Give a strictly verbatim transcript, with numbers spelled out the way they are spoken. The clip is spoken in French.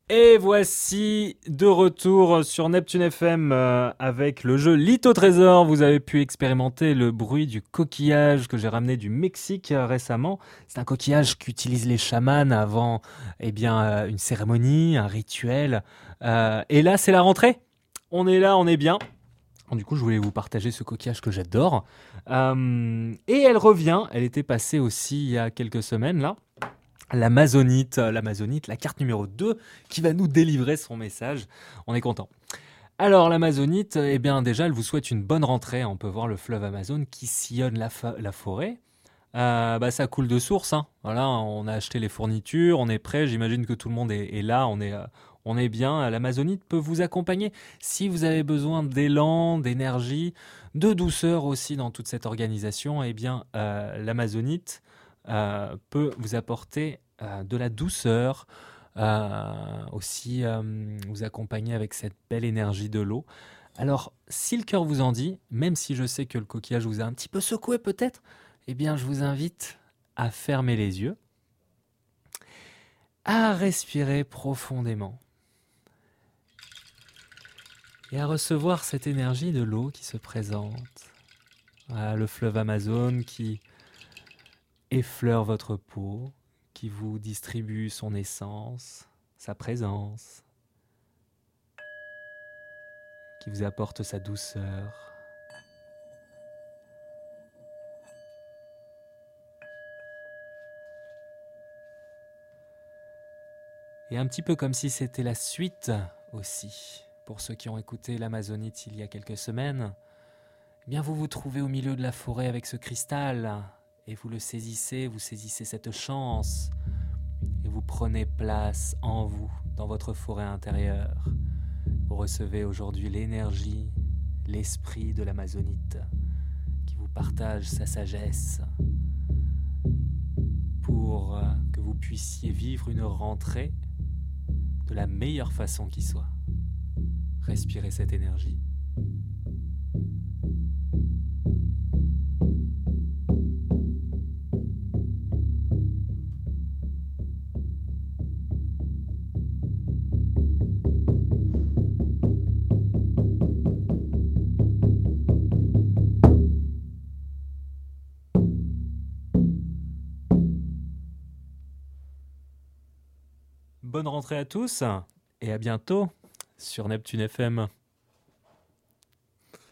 Et voici de retour sur Neptune F M euh, avec le jeu Litho Trésor. Vous avez pu expérimenter le bruit du coquillage que j'ai ramené du Mexique euh, récemment. C'est un coquillage qu'utilisent les chamans avant eh bien, euh, une cérémonie, un rituel. Euh, et là, c'est la rentrée. On est là, on est bien. Du coup, je voulais vous partager ce coquillage que j'adore. Euh, et elle revient. Elle était passée aussi il y a quelques semaines là. L'Amazonite, euh, l'Amazonite, la carte numéro deux qui va nous délivrer son message. On est content. Alors l'Amazonite, eh bien déjà, elle vous souhaite une bonne rentrée. On peut voir le fleuve Amazon qui sillonne la, fa- la forêt. Euh, bah, ça coule de source. Hein. Voilà, on a acheté les fournitures, on est prêt. J'imagine que tout le monde est, est là. On est, euh, on est bien. L'Amazonite peut vous accompagner si vous avez besoin d'élan, d'énergie, de douceur aussi dans toute cette organisation. Eh bien, euh, l'Amazonite euh, peut vous apporter euh, de la douceur, euh, aussi euh, vous accompagner avec cette belle énergie de l'eau. Alors, si le cœur vous en dit, même si je sais que le coquillage vous a un petit peu secoué peut-être, eh bien, je vous invite à fermer les yeux, à respirer profondément et à recevoir cette énergie de l'eau qui se présente. Voilà, le fleuve Amazon qui effleure votre peau, qui vous distribue son essence, sa présence, qui vous apporte sa douceur. Et un petit peu comme si c'était la suite aussi. Pour ceux qui ont écouté l'Amazonite il y a quelques semaines, eh bien vous vous trouvez au milieu de la forêt avec ce cristal et vous le saisissez, vous saisissez cette chance et vous prenez place en vous, dans votre forêt intérieure. Vous recevez aujourd'hui l'énergie, l'esprit de l'Amazonite qui vous partage sa sagesse pour euh, que vous puissiez vivre une rentrée de la meilleure façon qui soit. Respirez cette énergie. Bonne rentrée à tous et à bientôt sur Neptune F M.